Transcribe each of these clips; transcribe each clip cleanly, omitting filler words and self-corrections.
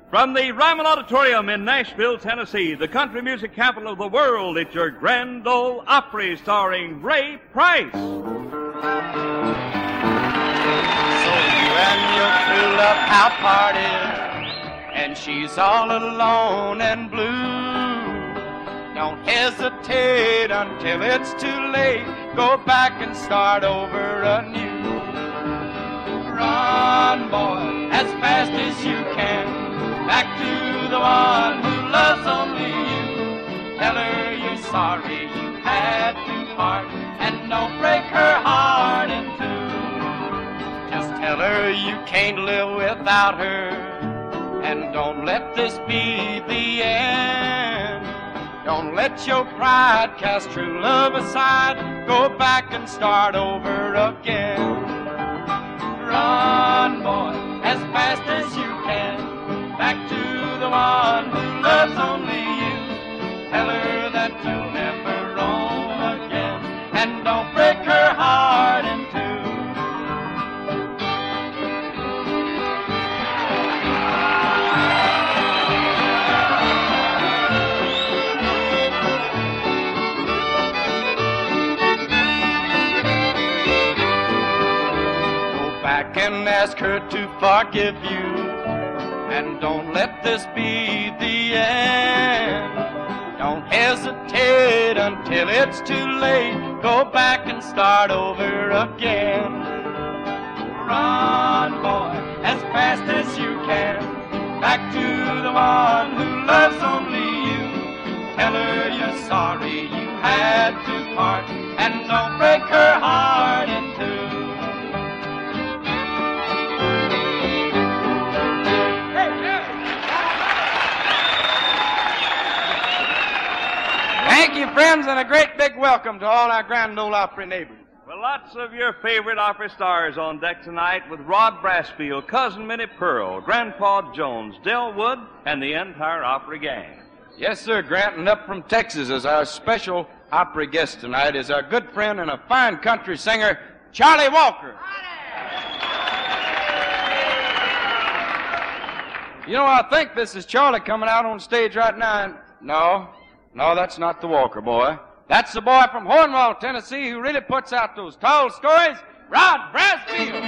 From the Ryman Auditorium in Nashville, Tennessee, the country music capital of the world, it's your Grand Ole Opry starring Ray Price. So you and your true love have parted, and she's all alone and blue. Don't hesitate until it's too late. Go back and start over anew. Run, boy, as fast as you can. Back to the one who loves only you. Tell her you're sorry you had to part, and don't break her heart in two. Just tell her you can't live without her, and don't let this be the end. Don't let your pride cast true love aside. Go back and start over again. Run, boy, as fast as you can. Back to the one who loves only you. Tell her that you'll never roam again, and don't break her heart in two. Go back and ask her to forgive you. And don't let this be the end. Don't hesitate until it's too late. Go back and start over again. Run, boy, as fast as you can. Back to the one who loves only you. Tell her you're sorry you had to part, and don't break her heart in two. Thank you, friends, and a great big welcome to all our Grand Ole Opry neighbors. Well, lots of your favorite opera stars on deck tonight with Rod Brassfield, Cousin Minnie Pearl, Grandpa Jones, Del Wood, and the entire Opry gang. Yes, sir, Grant, and up from Texas as our special Opry guest tonight is our good friend and a fine country singer, Charlie Walker. You know, I think this is Charlie coming out on stage right now. No, that's not the Walker boy. That's the boy from Hornwall, Tennessee, who really puts out those tall stories, Rod Brassfield.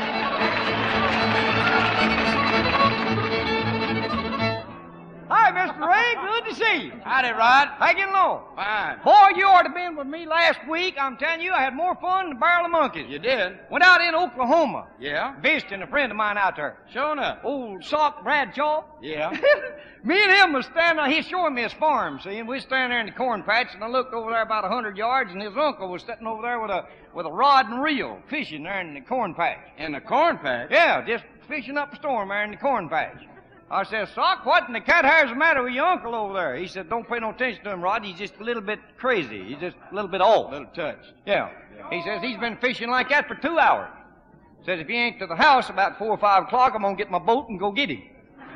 Hi, Mr. Ray. Good to see you. Howdy, Rod. How you getting along? Fine. Boy, you ought to have been with me last week. I'm telling you, I had more fun than a barrel of monkeys. You did? Went out in Oklahoma. Yeah? Visiting a friend of mine out there. Sure enough. Old Sock Bradshaw. Yeah? Me and him was standing there. He's showing me his farm, see, and we standing there in the corn patch, and I looked over there about 100 yards, and his uncle was sitting over there with a rod and reel fishing there in the corn patch. In the corn patch? Yeah, just fishing up a storm there in the corn patch. I said, Sock, what in the cat hair's the matter with your uncle over there? He said, don't pay no attention to him, Rod. He's just a little bit crazy. He's just a little bit off. A little touch. Yeah. He says he's been fishing like that for 2 hours. Says if he ain't to the house about 4 or 5 o'clock, I'm going to get my boat and go get him.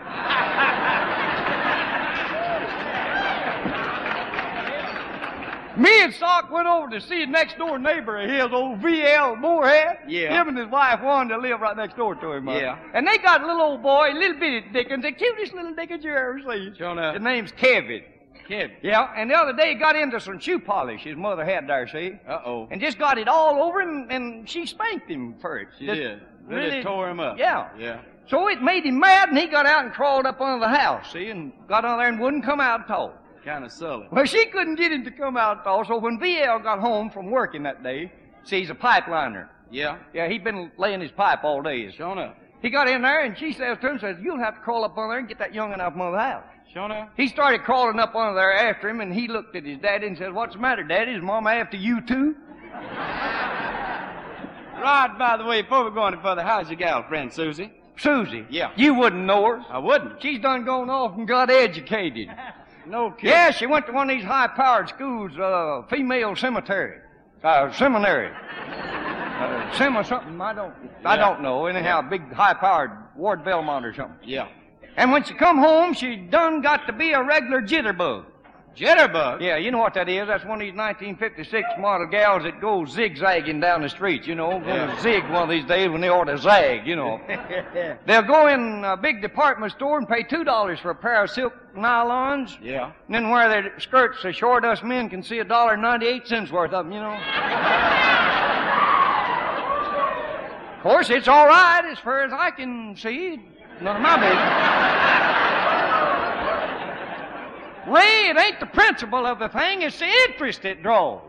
Me and Sock went over to see a next door neighbor of his, old V.L. Moorhead. Yeah. Him and his wife wanted to live right next door to him. Yeah. And they got a little old boy, little bitty Dickens, the cutest little Dickens you ever seen. Sure enough. His name's Kevin. Kid. Yeah, and the other day he got into some shoe polish his mother had there, see? Uh-oh. And just got it all over him, and she spanked him for it. She Just did. Really tore him up. Yeah. Yeah. So it made him mad, and he got out and crawled up under the house, see, and got under there and wouldn't come out at all. Kind of sully. Well, she couldn't get him to come out at all, so when V.L. got home from working that day, see, he's a pipeliner. Yeah? Yeah, he'd been laying his pipe all day. Sure enough. He got in there, and she says to him, you'll have to crawl up under there and get that young'un out from under the house. Sure enough. He started crawling up under there after him, and he looked at his daddy and said, what's the matter, Daddy? Is Mama after you, too? Rod, by the way, before we go any further, how's your gal friend, Susie? Susie? Yeah. You wouldn't know her. I wouldn't. She's done gone off and got educated. No kidding. Yeah, she went to one of these high-powered schools, female seminary. Something, I don't know. Anyhow, big high-powered Ward Belmont or something. Yeah. And when she come home, she done got to be a regular jitterbug. Jitterbug? Yeah, you know what that is. That's one of these 1956 model gals that goes zigzagging down the street, you know. Gonna zig one of these days when they ought to zag, you know. They'll go in a big department store and pay $2 for a pair of silk nylons. Yeah. And then wear their skirts so short us men can see $1.98 worth of them, you know. Of course, it's all right as far as I can see. None of my business. Ray, it ain't the principle of the thing, it's the interest it draws.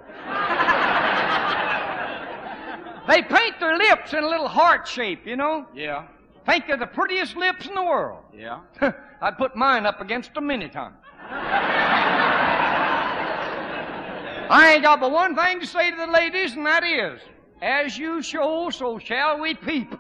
They paint their lips in a little heart shape, you know. Yeah. Think they're the prettiest lips in the world. Yeah. I'd put mine up against them many times. I ain't got but one thing to say to the ladies, and that is, as you show, so shall we peep.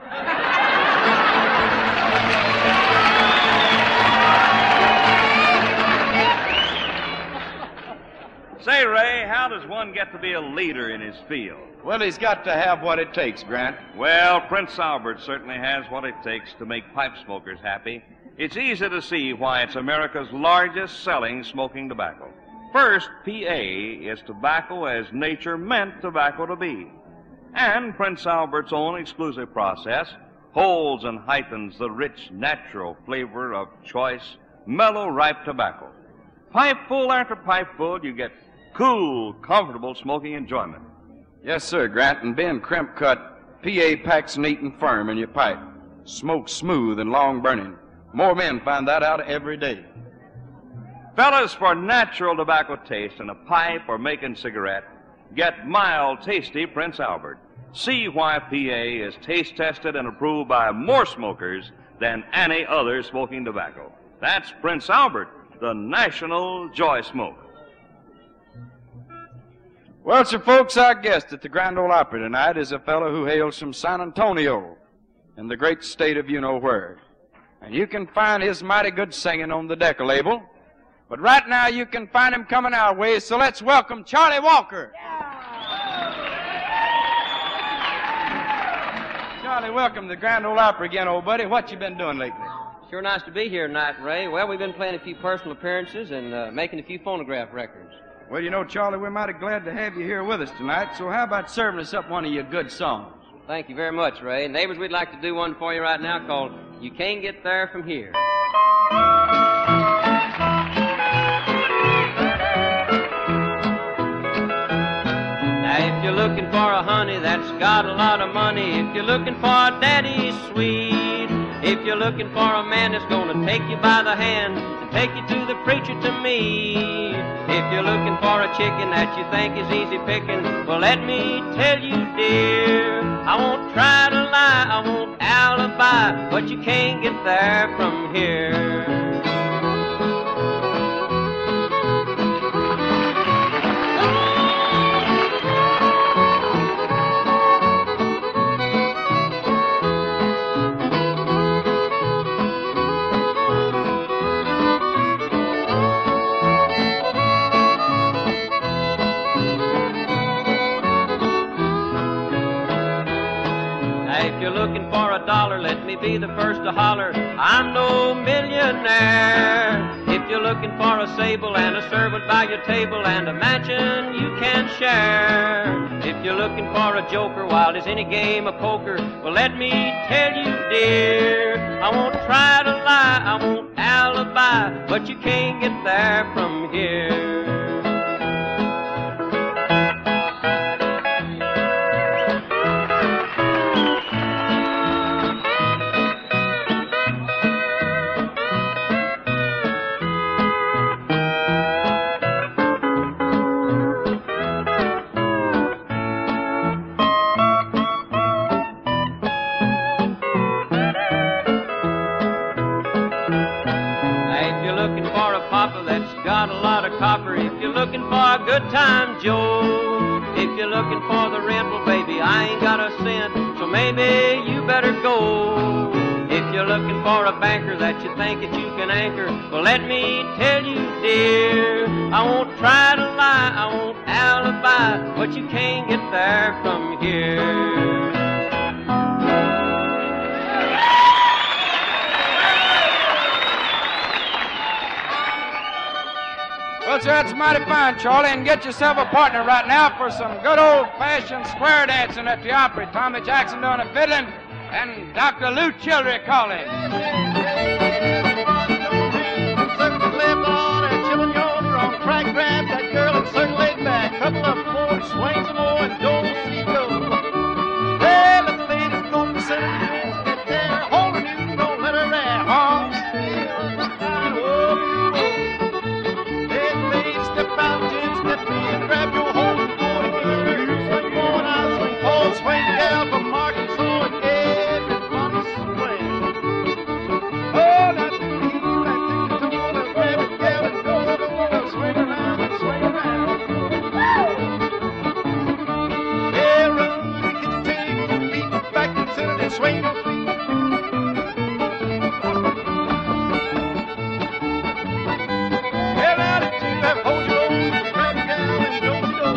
Say, Ray, how does one get to be a leader in his field? Well, he's got to have what it takes, Grant. Well, Prince Albert certainly has what it takes to make pipe smokers happy. It's easy to see why it's America's largest selling smoking tobacco. First, PA is tobacco as nature meant tobacco to be. And Prince Albert's own exclusive process holds and heightens the rich, natural flavor of choice, mellow, ripe tobacco. Pipeful after pipeful, you get cool, comfortable smoking enjoyment. Yes, sir, Grant. And being crimp cut, PA packs neat and firm in your pipe. Smoke smooth and long burning. More men find that out every day. Fellas, for natural tobacco taste in a pipe or making cigarette, get mild, tasty Prince Albert. See why PA is taste tested and approved by more smokers than any other smoking tobacco. That's Prince Albert, the national joy smoke. Well, sir, folks, our guest at the Grand Ole Opry tonight is a fellow who hails from San Antonio in the great state of you-know-where. And you can find his mighty good singing on the Decca label. But right now you can find him coming our way, so let's welcome Charlie Walker. Charlie, welcome to the Grand Ole Opry again, old buddy. What you been doing lately? Sure nice to be here tonight, Ray. Well, we've been playing a few personal appearances and making a few phonograph records. Well, you know, Charlie, we're mighty glad to have you here with us tonight, so how about serving us up one of your good songs? Thank you very much, Ray. Neighbors, we'd like to do one for you right now called You Can't Get There From Here. Now, if you're looking for a honey that's got a lot of money, if you're looking for a daddy sweet, if you're looking for a man that's gonna take you by the hand and take you to the preacher to me, if you're looking for a chicken that you think is easy picking, well, let me tell you, dear, I won't try to lie, I won't alibi, but you can't get there from here. If you're looking for a dollar, let me be the first to holler, I'm no millionaire. If you're looking for a sable and a servant by your table and a mansion you can share, if you're looking for a joker while there's any game of poker, well, let me tell you, dear, I won't try to lie, I won't alibi, but you can't get there from here. Copper, if you're looking for a good time, Joe. If you're looking for the rent, well, baby, I ain't got a cent, so maybe you better go. If you're looking for a banker that you think that you can anchor, well, let me tell you, dear, I won't try to lie, I won't alibi, but you can't get there from here. Well, sir, that's mighty fine, Charlie, and get yourself a partner right now for some good old-fashioned square dancing at the Opry. Tommy Jackson doing the fiddling, and Dr. Lou Childry calling. Crack, grab that girl and circle it back. Couple of four, swing some more and don't see go. Hey, let the ladies go to center and get there. Hold her new, don't let her rap. Hold still, hey, ladies, step out, Jim, step in, grab your hold and go together. Swing forward, I swing forward, swing the gal from Arkansas and everybody swing. Oh, now do the heel, that do the toe, now grab it, gal, and go. Swing around and swing around. Hey, run, get your table and feet back and center and swing your feet. Hell out at you, have hold your own, grab your gal and don't go.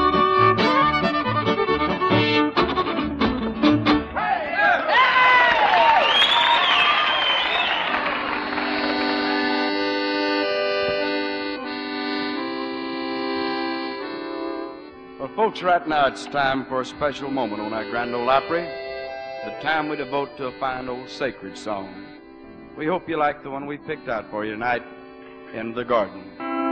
Well, folks, right now it's time for a special moment on our Grand Ole Opry, the time we devote to a fine old sacred song. We hope you like the one we picked out for you tonight, In the Garden.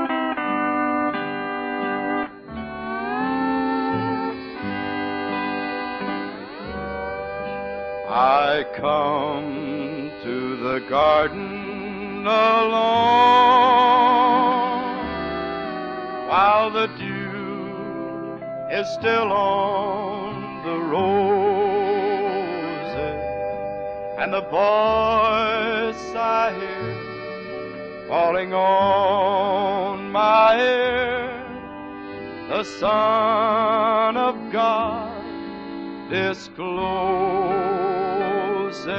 I come to the garden alone while the dew is still on the roses, and the voice I hear falling on my ear, the Son of God discloses,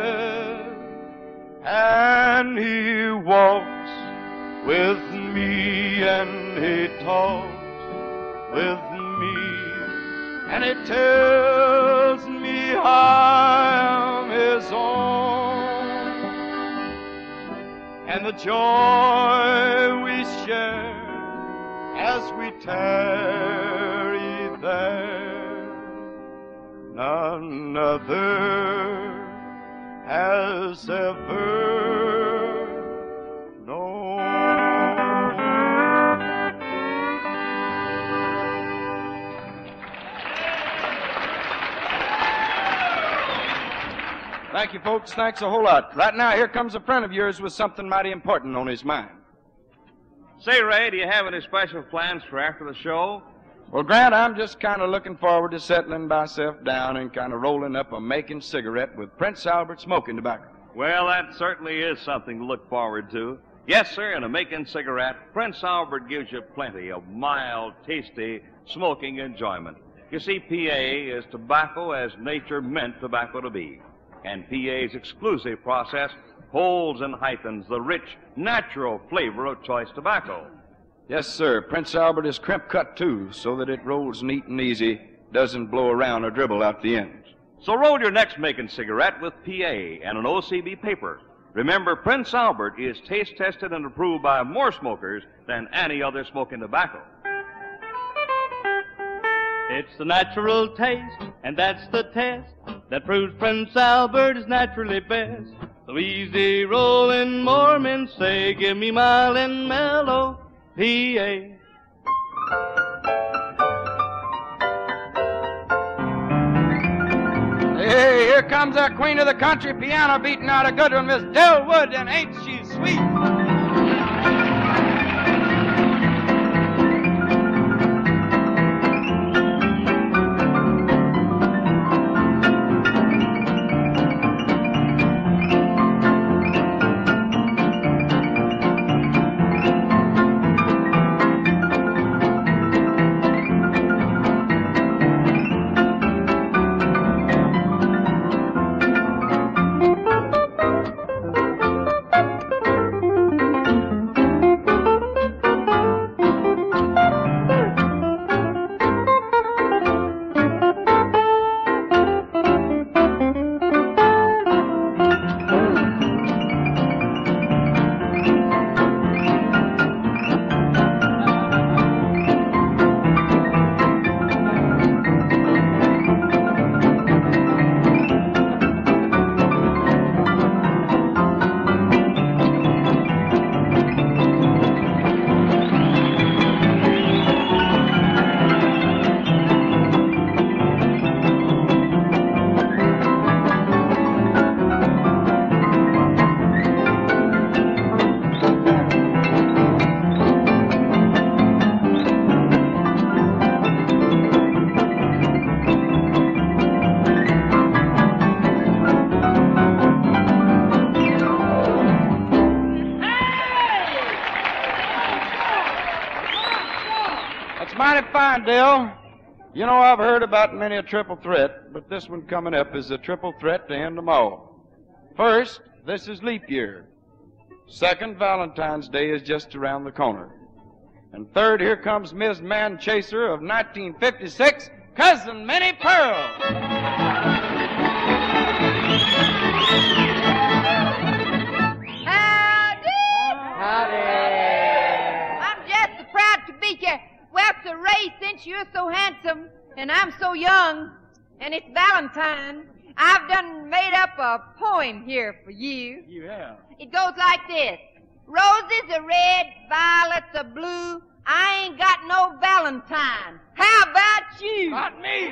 and He walks with me and He talks with me, and He tells me I am His own, and the joy we share as we tarry there, none other has ever known. Thank you, folks. Thanks a whole lot. Right now, here comes a friend of yours with something mighty important on his mind. Say, Ray, do you have any special plans for after the show? Well, Grant, I'm just kind of looking forward to settling myself down and kind of rolling up a making cigarette with Prince Albert smoking tobacco. Well, that certainly is something to look forward to. Yes, sir, in a making cigarette, Prince Albert gives you plenty of mild, tasty smoking enjoyment. You see, PA is tobacco as nature meant tobacco to be. And PA's exclusive process holds and heightens the rich, natural flavor of choice tobacco. Yes, sir. Prince Albert is crimp cut, too, so that it rolls neat and easy, doesn't blow around or dribble out the ends. So roll your next making cigarette with PA and an OCB paper. Remember, Prince Albert is taste tested and approved by more smokers than any other smoking tobacco. It's the natural taste, and that's the test that proves Prince Albert is naturally best. So easy rolling Mormons say, give me mild and mellow PA. Hey, here comes our queen of the country, piano beating out a good one, Miss Del Wood, and ain't she sweet? fine, Dale. You know, I've heard about many a triple threat, but this one coming up is a triple threat to end them all. First, this is leap year. Second, Valentine's Day is just around the corner. And third, here comes Ms. Man Chaser of 1956, Cousin Minnie Pearl. I'm just so proud to be here. Well, it's a race since you're so handsome and I'm so young, and it's Valentine. I've done made up a poem here for you. You have? It goes like this. Roses are red, violets are blue. I ain't got no Valentine. How about you? Not me.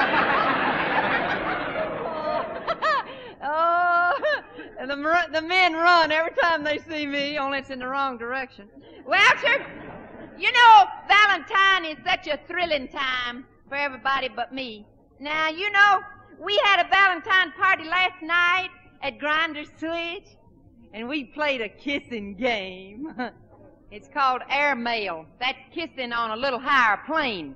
Oh, and the men run every time they see me, only it's in the wrong direction. Well, sir, you know, Valentine is such a thrilling time for everybody but me. Now, you know, we had a Valentine party last night at Grinder's Switch, and we played a kissing game. It's called airmail. That's kissing on a little higher plane.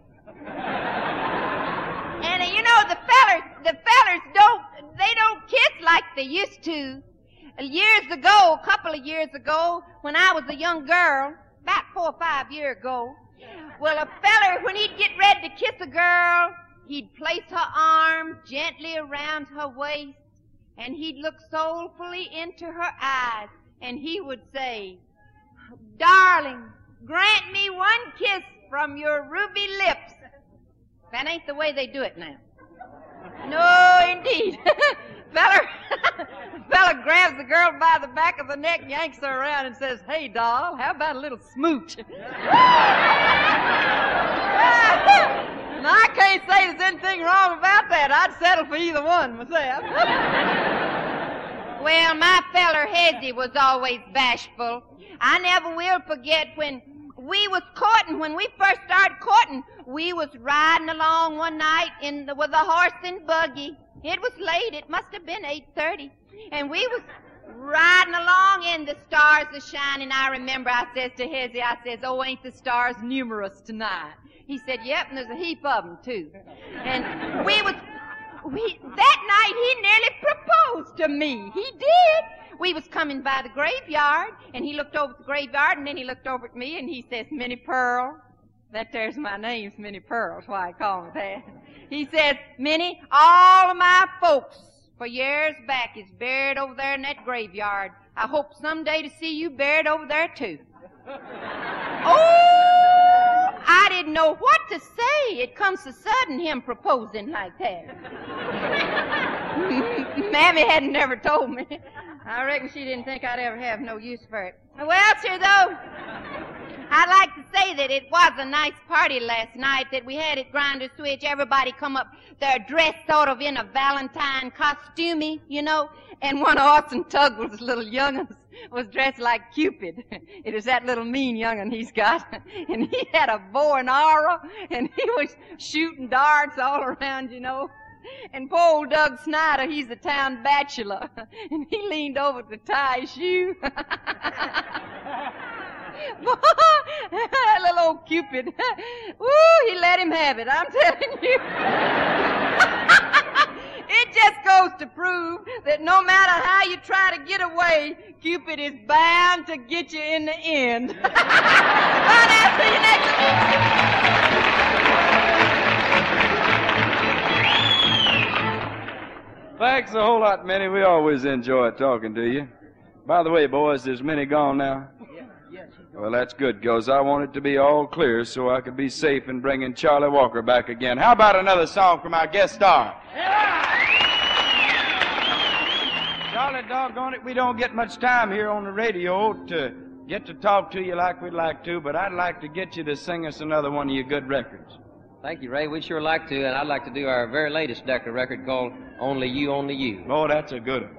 And you know, the fellers don't kiss like they used to. A couple of years ago, when I was a young girl, about 4 or 5 years ago, well, a feller, when he'd get ready to kiss a girl, he'd place her arm gently around her waist, and he'd look soulfully into her eyes, and he would say, "Darling, grant me one kiss from your ruby lips." That ain't the way they do it now. No, indeed. Fella grabs the girl by the back of the neck, yanks her around, and says, "Hey, doll, how about a little smooch?" Now, I can't say there's anything wrong about that. I'd settle for either one myself. Well, my feller Hezzy was always bashful. I never will forget when we was courting, when we first started courting, we was riding along one night with a horse and buggy. It was late. It must have been 8:30. And we was riding along and the stars are shining. I remember I says to Hezzy, I says, "Oh, ain't the stars numerous tonight?" He said, "Yep, and there's a heap of them, too." And that night he nearly proposed to me. He did. We was coming by the graveyard, and he looked over at the graveyard, and then he looked over at me, and he says, "Minnie Pearl." That there's my name's Minnie Pearl. That's why I call her that. He says, "Minnie, all of my folks for years back is buried over there in that graveyard. I hope someday to see you buried over there, too." Oh, I didn't know what to say. It comes so sudden, him proposing like that. Mammy hadn't never told me. I reckon she didn't think I'd ever have no use for it. Well, sir, though, I'd like to say that it was a nice party last night that we had at Grinder's Switch. Everybody come up there dressed sort of in a Valentine costumey, you know, and one of Orson Tugwell's little young'uns was dressed like Cupid. It was that little mean young'un he's got. And he had a bow and arrow, and he was shooting darts all around, you know. And poor old Doug Snyder, he's a town bachelor, and he leaned over to tie his shoe. That little old Cupid. Woo, he let him have it, I'm telling you. It just goes to prove that no matter how you try to get away, Cupid is bound to get you in the end. Bye now, see you next week. Thanks a whole lot, Minnie. We always enjoy talking to you. By the way, boys, is Minnie gone now? Yes, Well, that's good, because I want it to be all clear so I could be safe in bringing Charlie Walker back again. How about another song from our guest star? Charlie, doggone it, we don't get much time here on the radio to get to talk to you like we'd like to, but I'd like to get you to sing us another one of your good records. Thank you, Ray. We'd sure like to, and I'd like to do our very latest Decca record called Only You, Only You. Oh, that's a good one.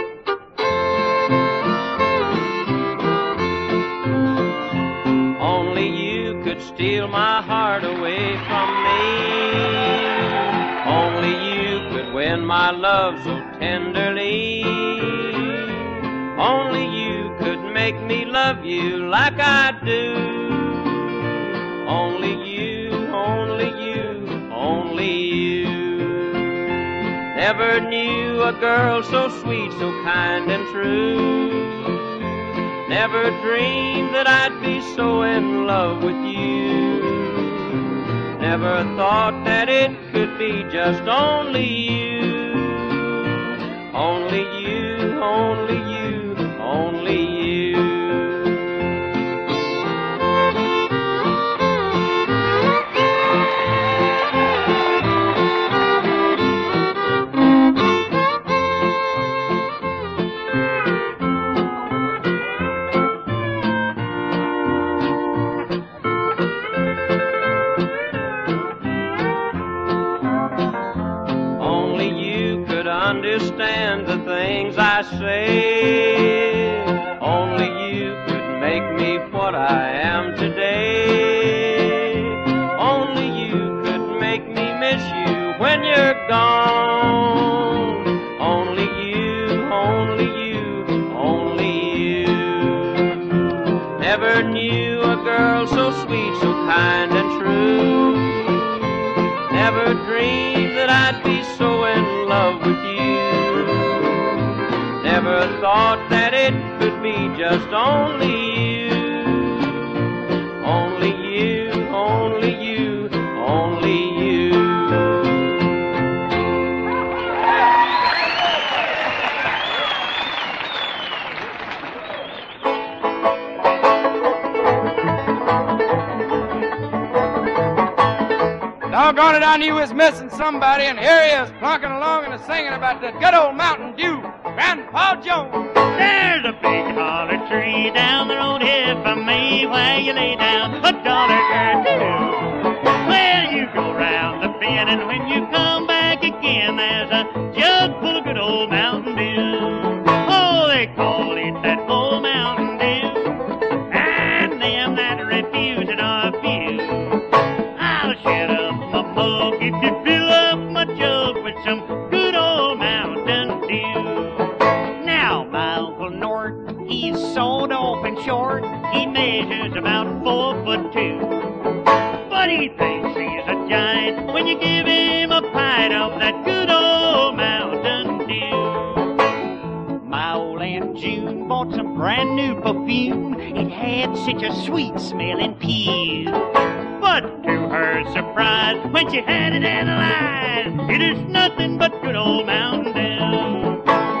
Only you could steal my heart away from me. Only you could win my love so tenderly. Only you could make me love you like I do. Only you, only Never knew a girl so sweet, so kind and true. Never dreamed that I'd be so in love with you. Never thought that it could be just only you. Only you, only you, only you. Understand the things I say. Only you could make me what I am today. Only you could make me miss you when you're gone. Only you, only you, only you. Never knew a girl so sweet, so kind and true. Never dreamed that I'd be so in love with you. Never thought that it could be just only you. Only you, only you, only you. Doggone it, I knew he was missing somebody, and here he is, plunking along and singing about that good old Mountain Dew. Grandpa Jones. There's a big holler tree down the road here from me where you lay down $1 or two. Well, you go round the bend, and when you come back again, there's a jug full of good old Mountain Dew. Oh, they call it that old Mountain Dew, and them that refuse it are few. I'll shut up my mug if you fill up my jug with some good old Mountain Dew. Now, my Uncle Nort, he's sawed off and short. He measures about 4'2". But he thinks he's a giant when you give him a pint of that good old Mountain Dew. My old Aunt June bought some brand new perfume. It had such a sweet smelling pee. But to her surprise, when she had it analyzed, it is nothing but good old Mountain Dew.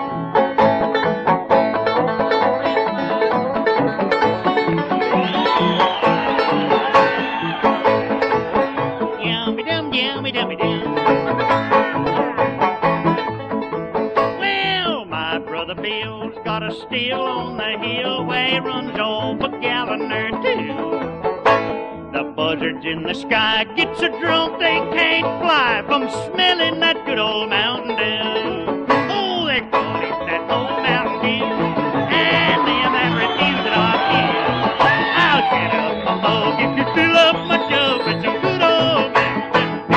Well, my brother Bill's got a still on the hill where he runs off a gallon or two. The buzzards in the sky get so drunk they can't fly from smelling that good old Mountain Dew. Oh, they call it that old Mountain Dew, and them that refuse it are few. I'll get up my mug if you fill up my jug with some good old Mountain Dew.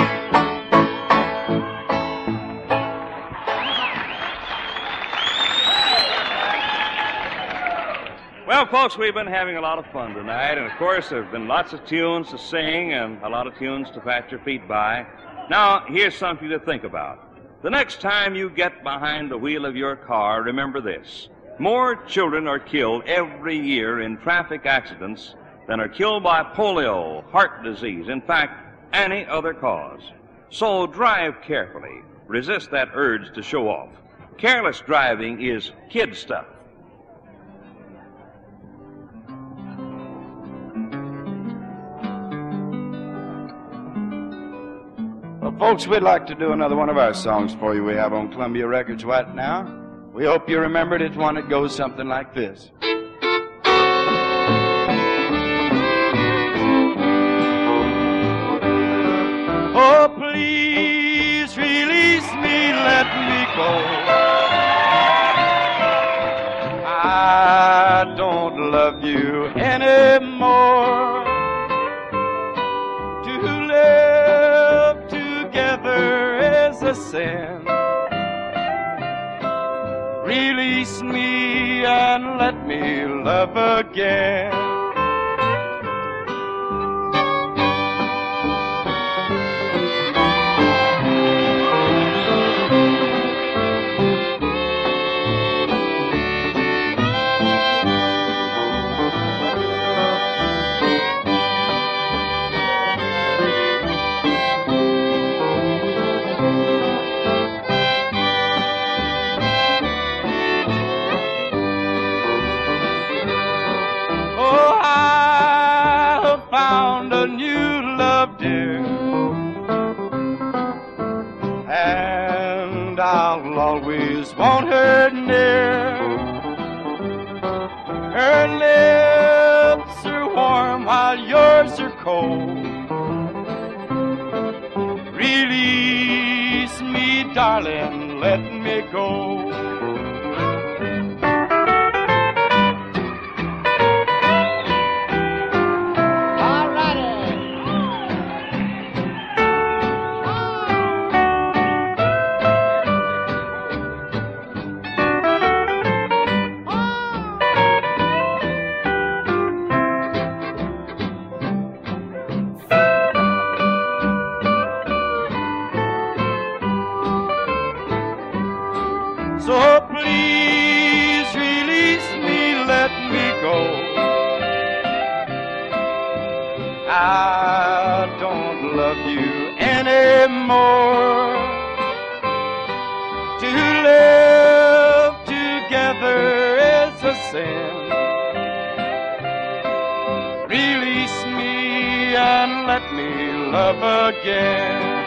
Well, folks, we've been having a lot of fun tonight, and of course, there have been lots of tunes to sing and a lot of tunes to pat your feet by. Now, here's something to think about. The next time you get behind the wheel of your car, remember this. More children are killed every year in traffic accidents than are killed by polio, heart disease, in fact, any other cause. So drive carefully. Resist that urge to show off. Careless driving is kid stuff. Well, folks, we'd like to do another one of our songs for you we have on Columbia Records right now. We hope you remembered it's one that goes something like this. Oh, please release me, let me go. I don't love you anymore. To live together is a sin. Release me and let me love again. just want her near. Her lips are warm while yours are cold. Release me, darling, let me go. So please release me, let me go. I don't love you anymore. To live together is a sin. Release me and let me love again.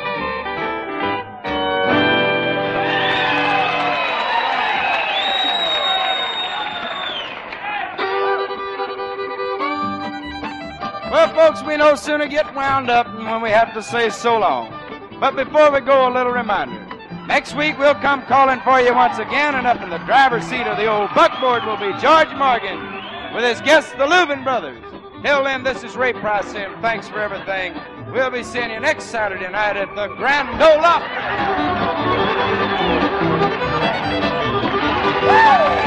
Well, folks, we no sooner get wound up than when we have to say so long. But before we go, a little reminder. Next week, we'll come calling for you once again, and up in the driver's seat of the old buckboard will be George Morgan with his guests, the Louvin Brothers. Till then, this is Ray Price saying thanks for everything. We'll be seeing you next Saturday night at the Grand Ole Opry.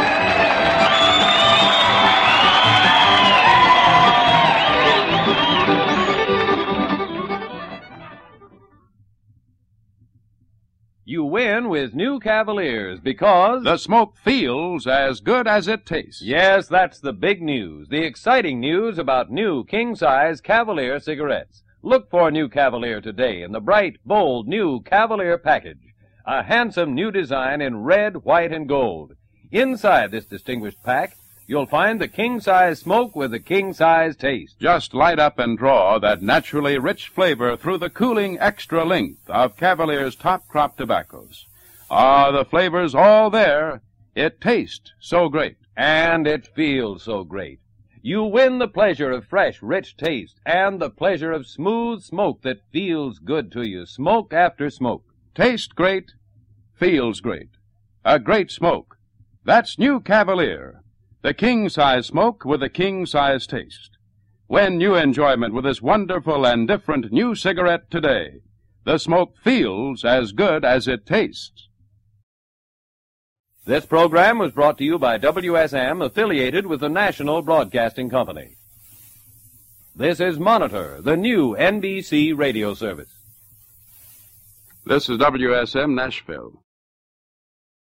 You win with new Cavaliers because the smoke feels as good as it tastes. Yes, that's the big news. The exciting news about new king-size Cavalier cigarettes. Look for new Cavalier today in the bright, bold new Cavalier package. A handsome new design in red, white, and gold. Inside this distinguished pack, you'll find the king-size smoke with the king-size taste. Just light up and draw that naturally rich flavor through the cooling extra length of Cavalier's top crop tobaccos. Ah, the flavor's all there. It tastes so great. And it feels so great. You win the pleasure of fresh, rich taste and the pleasure of smooth smoke that feels good to you, smoke after smoke. Taste great, feels great. A great smoke. That's new Cavalier. The king-size smoke with a king-size taste. Win new enjoyment with this wonderful and different new cigarette today. The smoke feels as good as it tastes. This program was brought to you by WSM, affiliated with the National Broadcasting Company. This is Monitor, the new NBC radio service. This is WSM Nashville.